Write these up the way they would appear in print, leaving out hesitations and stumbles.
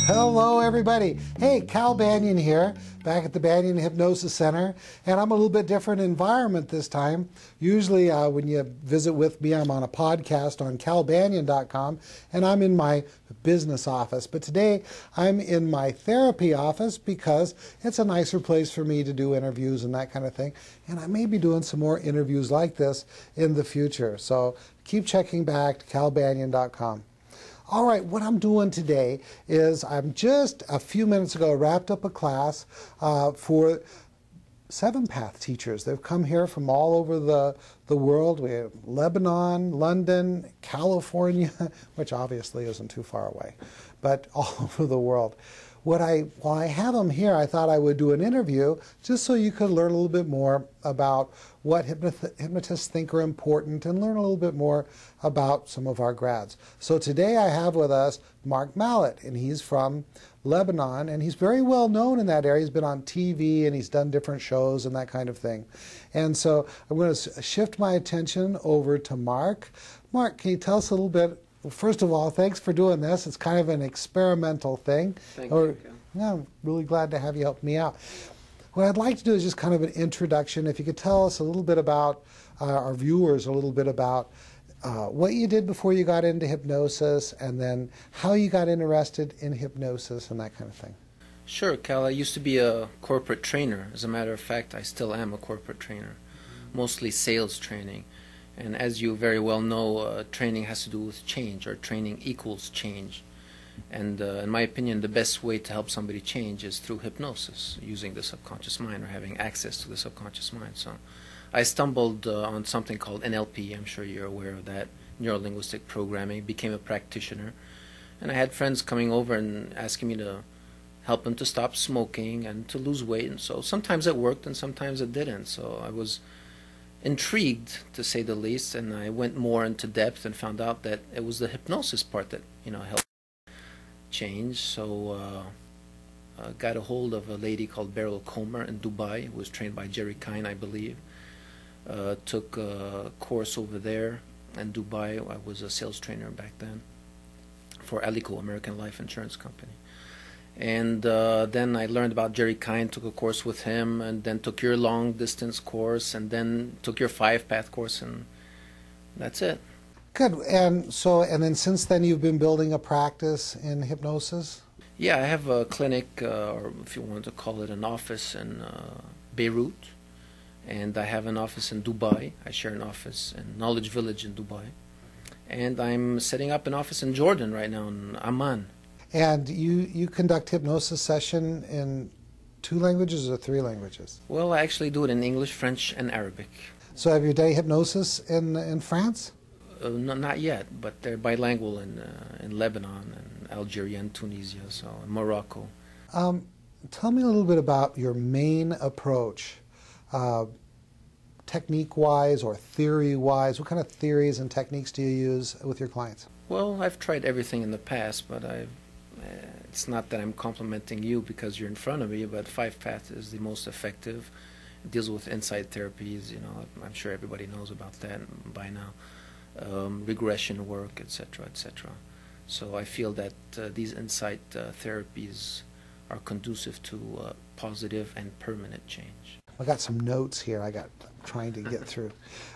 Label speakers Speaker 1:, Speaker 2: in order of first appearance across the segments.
Speaker 1: Hello everybody. Hey, Cal Banyan here, back at the Banyan Hypnosis Center, and I'm a little bit different environment this time. Usually when you visit with me, I'm on a podcast on calbanyan.com, and I'm in my business office. But today I'm in my therapy office because it's a nicer place for me to do interviews and that kind of thing. And I may be doing some more interviews like this in the future. So keep checking back to calbanyan.com. All right, what I'm doing today is I'm just a few minutes ago wrapped up a class for 7-Path teachers. They've come here from all over the world. We have Lebanon, London, California, which obviously isn't too far away, but all over the world. While I have them here, I thought I would do an interview just so you could learn a little bit more about what hypnotists think are important and learn a little bit more about some of our grads. So today I have with us Mark Mallet, and he's from Lebanon, and he's very well known in that area. He's been on TV and he's done different shows and that kind of thing. And so I'm going to shift my attention over to Mark. Mark, can you tell us a little bit? Well, first of all, thanks for doing this. It's kind of an experimental thing.
Speaker 2: Thank you.
Speaker 1: Yeah, I'm really glad to have you help me out. What I'd like to do is just kind of an introduction. If you could tell us a little bit about our viewers, a little bit about what you did before you got into hypnosis, and then how you got interested in hypnosis and that kind of thing.
Speaker 2: Sure, Cal. I used to be a corporate trainer. As a matter of fact, I still am a corporate trainer, mostly sales training. And as you very well know, training has to do with change, or training equals change. And in my opinion, the best way to help somebody change is through hypnosis, using the subconscious mind or having access to the subconscious mind. So I stumbled on something called NLP. I'm sure you're aware of that, neuro-linguistic programming, became a practitioner. And I had friends coming over and asking me to help them to stop smoking and to lose weight. And so sometimes it worked and sometimes it didn't. So I was intrigued, to say the least, and I went more into depth and found out that it was the hypnosis part that helped change. So got a hold of a lady called Beryl Comer in Dubai, who was trained by Jerry Kine, I believe. Took a course over there in Dubai. I was a sales trainer back then for Alico, American Life Insurance Company. And then I learned about Jerry Kine, took a course with him, and then took your long distance course, and then took your 5-Path course, and that's it.
Speaker 1: Good. And then since then you've been building a practice in hypnosis?
Speaker 2: Yeah, I have a clinic, or if you want to call it an office, in Beirut, and I have an office in Dubai. I share an office in Knowledge Village in Dubai, and I'm setting up an office in Jordan right now, in Amman.
Speaker 1: And you conduct hypnosis session in 2 languages or 3 languages?
Speaker 2: Well, I actually do it in English, French, and Arabic.
Speaker 1: So have you done hypnosis in France?
Speaker 2: No, not yet, but they're bilingual in Lebanon and Algeria and Tunisia, so in Morocco.
Speaker 1: Tell me a little bit about your main approach, technique-wise or theory-wise. What kind of theories and techniques do you use with your clients?
Speaker 2: Well, I've tried everything in the past, but it's not that I'm complimenting you because you're in front of me, but 5-Path is the most effective. It deals with insight therapies, I'm sure everybody knows about that by now. Regression work, etc., etc. So I feel that these insight therapies are conducive to positive and permanent change.
Speaker 1: I got some notes here trying to get through.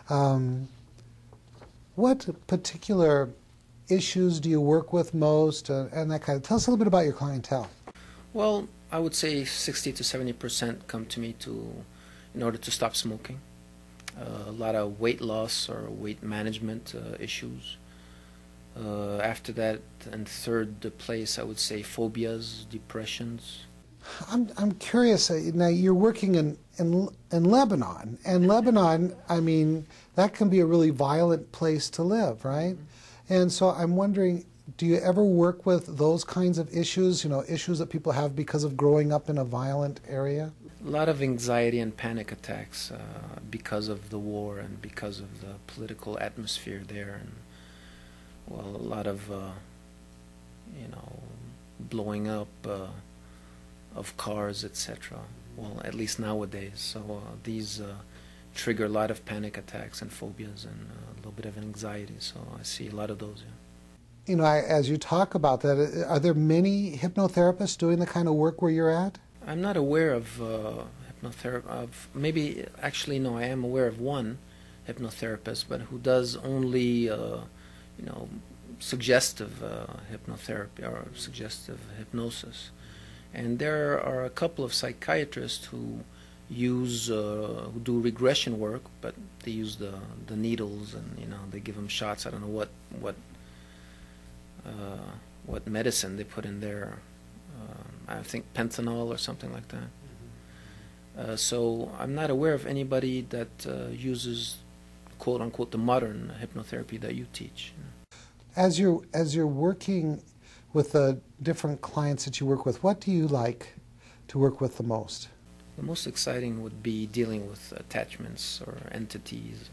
Speaker 1: What particular issues do you work with most, and that kind of? Tell us a little bit about your clientele.
Speaker 2: Well, I would say 60 to 70% come to me in order to stop smoking. A lot of weight loss or weight management issues. After that, in third place, I would say phobias, depressions.
Speaker 1: I'm curious. Now you're working in Lebanon, and Lebanon, I mean, that can be a really violent place to live, right? And so I'm wondering, do you ever work with those kinds of issues, issues that people have because of growing up in a violent area?
Speaker 2: A lot of anxiety and panic attacks because of the war and because of the political atmosphere there, and well, a lot of blowing up of cars, etc. Well, at least nowadays. So these trigger a lot of panic attacks and phobias and a little bit of anxiety. So I see a lot of those. Yeah.
Speaker 1: As you talk about that, are there many hypnotherapists doing the kind of work where you're at?
Speaker 2: I'm not aware of hypnotherapy. Of maybe actually no, I am aware of one hypnotherapist, but who does only suggestive hypnotherapy or suggestive hypnosis. And there are a couple of psychiatrists who who do regression work, but they use the needles and they give them shots. I don't know what medicine they put in there. I think pentanol or something like that. So I'm not aware of anybody that uses quote unquote the modern hypnotherapy that you teach.
Speaker 1: As you're working with the different clients that you work with, what do you like to work with the most?
Speaker 2: The most exciting would be dealing with attachments or entities.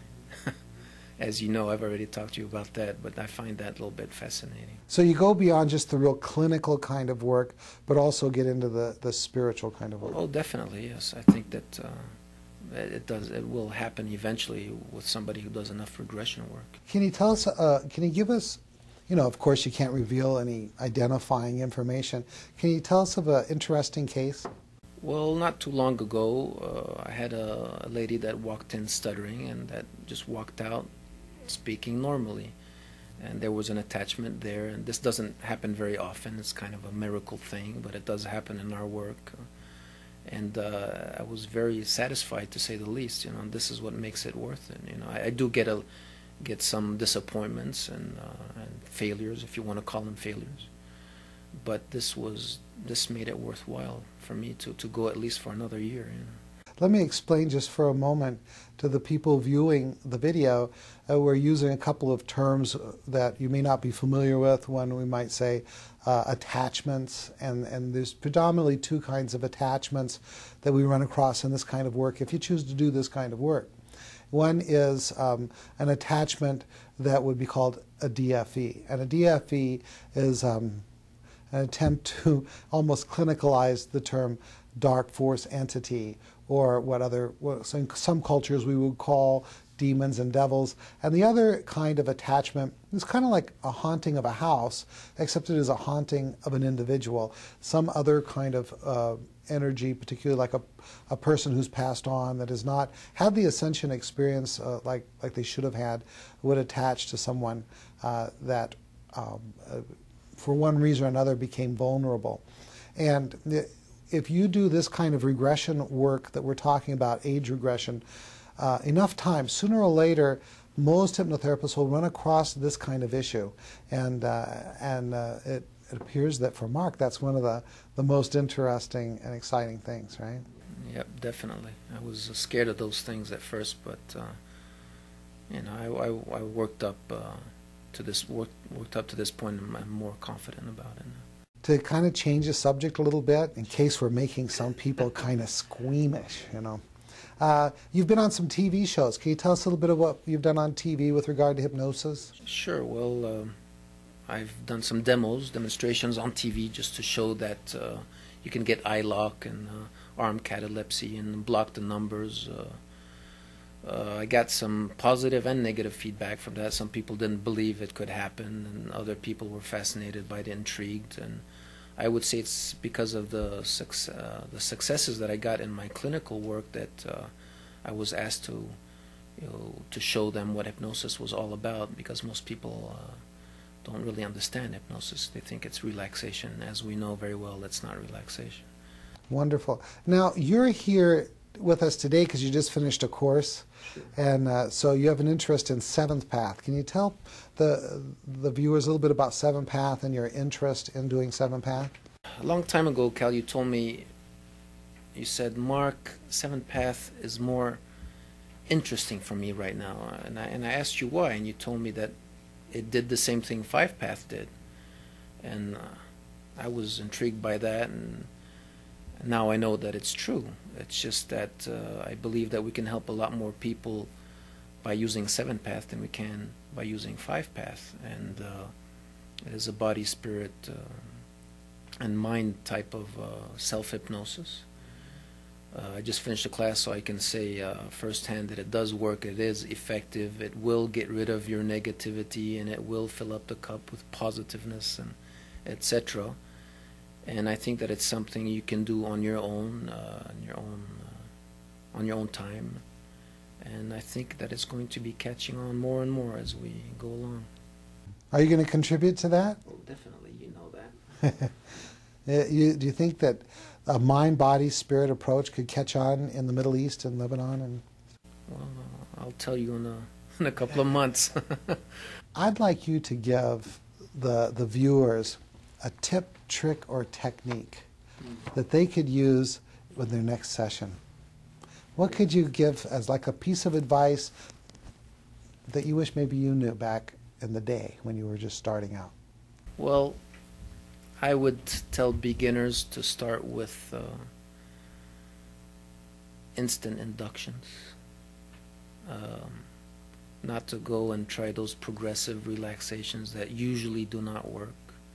Speaker 2: As you know, I've already talked to you about that, but I find that a little bit fascinating.
Speaker 1: So you go beyond just the real clinical kind of work, but also get into the spiritual kind of work.
Speaker 2: Oh, definitely, yes. I think that it will happen eventually with somebody who does enough regression work.
Speaker 1: Can you tell us, can you give us, of course you can't reveal any identifying information. Can you tell us of an interesting case?
Speaker 2: Well, not too long ago, I had a lady that walked in stuttering and that just walked out speaking normally. And there was an attachment there, and this doesn't happen very often. It's kind of a miracle thing, but it does happen in our work. And I was very satisfied, to say the least. This is what makes it worth it. I do get some disappointments and failures, if you want to call them failures. But this made it worthwhile for me to go at least for another year.
Speaker 1: Let me explain just for a moment to the people viewing the video. We're using a couple of terms that you may not be familiar with. One, we might say attachments, and there's predominantly two kinds of attachments that we run across in this kind of work if you choose to do this kind of work. One is an attachment that would be called a DFE, and a DFE is an attempt to almost clinicalize the term dark force entity, or what in some cultures we would call demons and devils. And the other kind of attachment is kind of like a haunting of a house, except it is a haunting of an individual. Some other kind of energy, particularly like a person who's passed on that has not had the ascension experience like they should have had, would attach to someone that for one reason or another became vulnerable. And if you do this kind of regression work that we're talking about, age regression, enough time, sooner or later, most hypnotherapists will run across this kind of issue. And it appears that for Mark, that's one of the most interesting and exciting things, right?
Speaker 2: Yep, definitely. I was scared of those things at first, but I worked up to this point, and I'm more confident about it now.
Speaker 1: To kind of change the subject a little bit, in case we're making some people kind of squeamish, You've been on some TV shows. Can you tell us a little bit of what you've done on TV with regard to hypnosis?
Speaker 2: Sure. Well, I've done some demonstrations on TV just to show that you can get eye lock and arm catalepsy and block the numbers. I got some positive and negative feedback from that. Some people didn't believe it could happen, and other people were fascinated by it, intrigued. And I would say it's because of the successes that I got in my clinical work that I was asked to show them what hypnosis was all about, because most people don't really understand hypnosis. They think it's relaxation. As we know very well, it's not relaxation.
Speaker 1: Wonderful. Now, you're here with us today because you just finished a course, and so you have an interest in Seventh Path. Can you tell the viewers a little bit about Seventh Path and your interest in doing Seventh Path?
Speaker 2: A long time ago, Cal, you told me, you said, Mark, Seventh Path is more interesting for me right now, and I asked you why, and you told me that it did the same thing Five Path did, and I was intrigued by that, and now I know that it's true. It's just that I believe that we can help a lot more people by using Seventh Path than we can by using Five Path, and it is a body, spirit, and mind type of self-hypnosis. I just finished a class, so I can say firsthand that it does work, it is effective, it will get rid of your negativity, and it will fill up the cup with positiveness and etc. And I think that it's something you can do on your own, on your own time. And I think that it's going to be catching on more and more as we go along.
Speaker 1: Are you going to contribute to that?
Speaker 2: Well, definitely, you know that.
Speaker 1: Do you think that a mind, body, spirit approach could catch on in the Middle East and Lebanon? And
Speaker 2: Well, I'll tell you in a couple of months.
Speaker 1: I'd like you to give the viewers a tip, trick, or technique that they could use with their next session. What could you give as like a piece of advice that you wish maybe you knew back in the day when you were just starting out?
Speaker 2: Well, I would tell beginners to start with instant inductions. Not to go and try those progressive relaxations that usually do not work.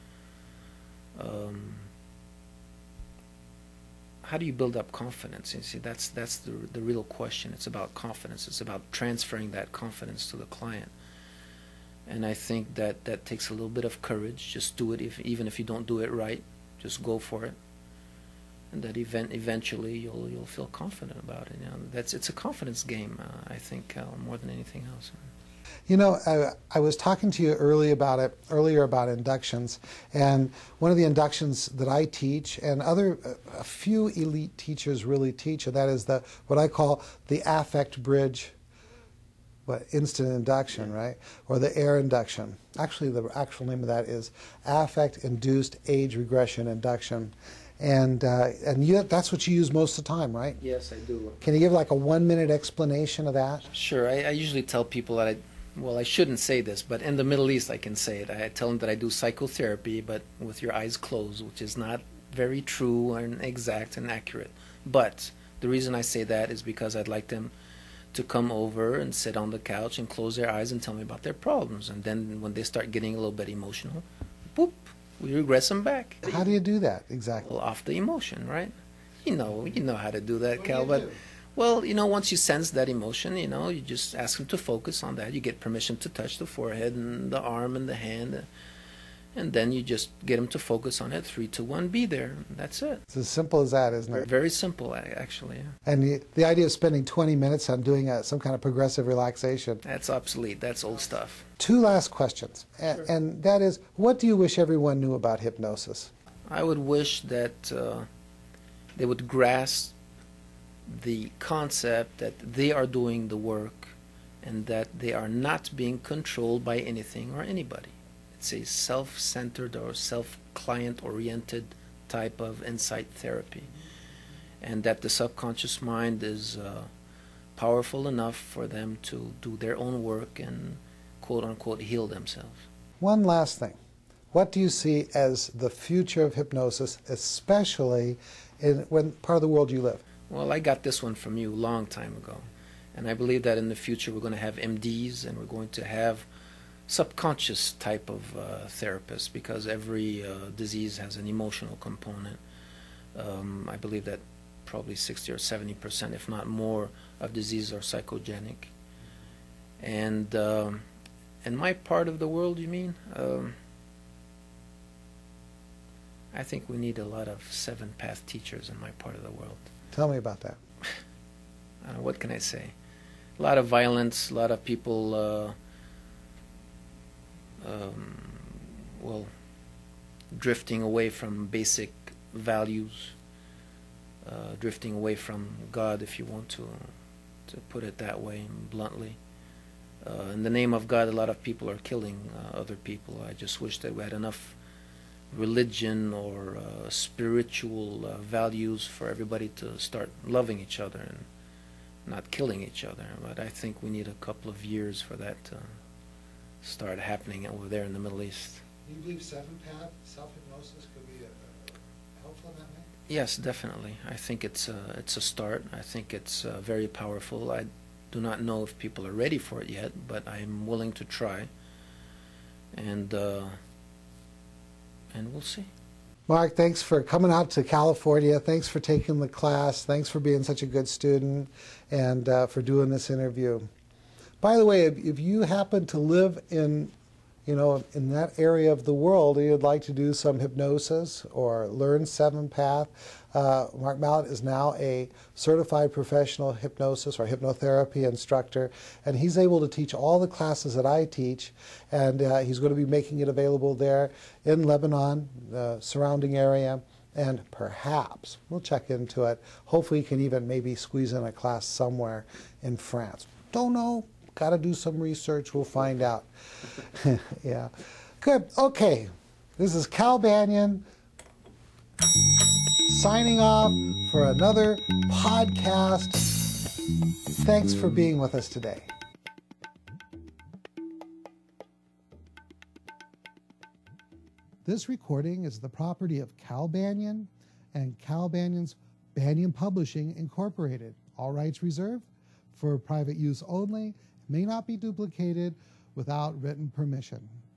Speaker 2: How do you build up confidence? You see, that's the real question. It's about confidence. It's about transferring that confidence to the client. And I think that takes a little bit of courage. Just do it, even if you don't do it right. Just go for it, and that eventually you'll feel confident about it. You know, it's a confidence game. I think more than anything else.
Speaker 1: You know, I was talking to you earlier about inductions, and one of the inductions that I teach, and a few elite teachers really teach, and that is what I call the affect bridge. Instant induction, right? Or the air induction. Actually, the actual name of that is affect-induced age regression induction. And that's what you use most of the time, right?
Speaker 2: Yes, I do.
Speaker 1: Can you give like a 1-minute explanation of that?
Speaker 2: Sure. I usually tell people that I shouldn't say this, but in the Middle East I can say it. I tell them that I do psychotherapy, but with your eyes closed, which is not very true and exact and accurate. But the reason I say that is because I'd like them to come over and sit on the couch and close their eyes and tell me about their problems. And then when they start getting a little bit emotional, boop, we regress them back.
Speaker 1: How do you do that exactly?
Speaker 2: Well, off the emotion, right? You know how to do that,
Speaker 1: What
Speaker 2: Cal.
Speaker 1: do you
Speaker 2: But
Speaker 1: do?
Speaker 2: well, once you sense that emotion, you just ask them to focus on that. You get permission to touch the forehead and the arm and the hand, and then you just get them to focus on it. 3, 2, 1, be there. That's it.
Speaker 1: It's as simple as that, isn't it?
Speaker 2: Very simple, actually. Yeah.
Speaker 1: And the idea of spending 20 minutes on doing some kind of progressive relaxation.
Speaker 2: That's obsolete. That's old stuff.
Speaker 1: 2 last questions,
Speaker 2: Sure.
Speaker 1: and that is, what do you wish everyone knew about hypnosis?
Speaker 2: I would wish that they would grasp the concept that they are doing the work and that they are not being controlled by anything or anybody. It's a self-centered or self-client-oriented type of insight therapy, and that the subconscious mind is powerful enough for them to do their own work and quote-unquote heal themselves.
Speaker 1: One last thing. What do you see as the future of hypnosis, especially in when part of the world you live?
Speaker 2: Well, I got this one from you a long time ago, and I believe that in the future we're going to have MDs and we're going to have subconscious type of therapists, because every disease has an emotional component. I believe that probably 60 or 70%, if not more, of diseases are psychogenic. And in my part of the world, you mean? I think we need a lot of 7-path teachers in my part of the world.
Speaker 1: Tell me about that.
Speaker 2: I don't know, what can I say? A lot of violence, a lot of people, drifting away from basic values, drifting away from God, if you want to put it that way, bluntly. In the name of God, a lot of people are killing other people. I just wish that we had enough religion or spiritual values for everybody to start loving each other and not killing each other. But I think we need a couple of years for that to start happening over there in the Middle East.
Speaker 1: Do you believe 7-path self-hypnosis could be helpful in that way?
Speaker 2: Yes, definitely. I think it's a start. I think it's very powerful. I do not know if people are ready for it yet, but I'm willing to try. And we'll see.
Speaker 1: Mark, thanks for coming out to California. Thanks for taking the class. Thanks for being such a good student and for doing this interview. By the way, if you happen to live in that area of the world, and you'd like to do some hypnosis or learn 7-Path, Mark Mallett is now a certified professional hypnosis or hypnotherapy instructor, and he's able to teach all the classes that I teach, and he's going to be making it available there in Lebanon, the surrounding area, and perhaps, we'll check into it, hopefully he can even maybe squeeze in a class somewhere in France. Don't know. Got to do some research. We'll find out. Yeah. Good. Okay. This is Cal Banyan signing off for another podcast. Thanks for being with us today. This recording is the property of Cal Banyan and Cal Banyan's Banyan Publishing Incorporated. All rights reserved for private use only. May not be duplicated without written permission.